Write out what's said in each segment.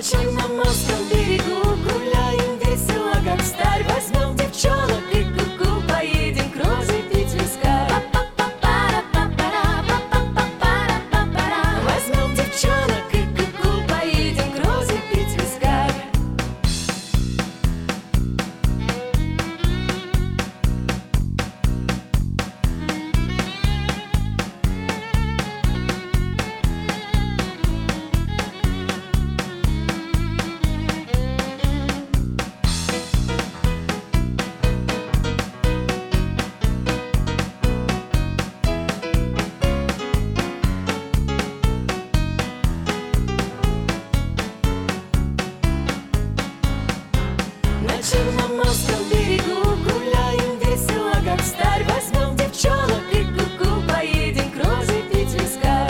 Черноморском берегу гуляем весело, как старь. Возьмем девчонок и ку-ку, поедем к розе пить вискарь. Возьмем девчонок и ку-ку, поедем к розе пить вискарь. На Черноморском берегу гуляем весело, как старь. Возьмем девчонок и ку-ку, поедем к розе пить вискарь.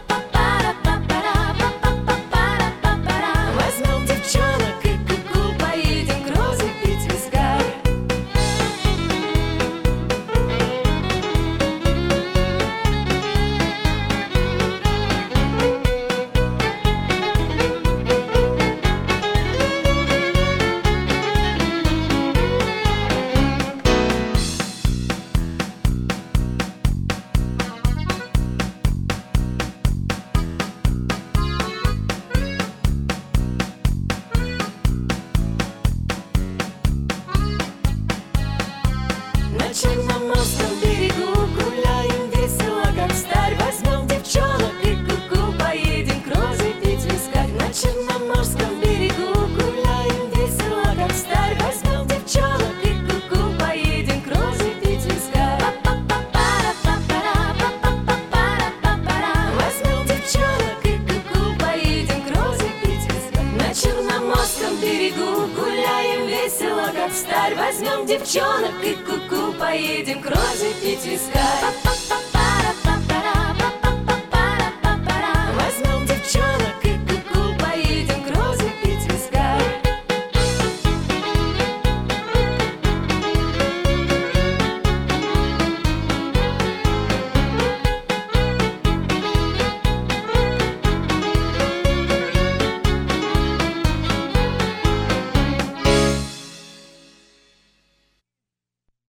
Возьмем девчонок и ку-ку, поедем к розе пить вискарь. На Черноморском берегу гуляем весело, как старь. Возьмем девчонок и ку-ку, поедем к розе пить вискарь. На Черноморском берегу гуляем весело, как старь. Возьмем девчонок и ку-ку, поедем к розе пить вискарь. Возьмем девчонок и ку-ку, поедем к розе пить вискарь. На Черноморском берегу гуляем весело, как старь. Возьмем девчонок и ку-ку, поедем к розе пить вискарь.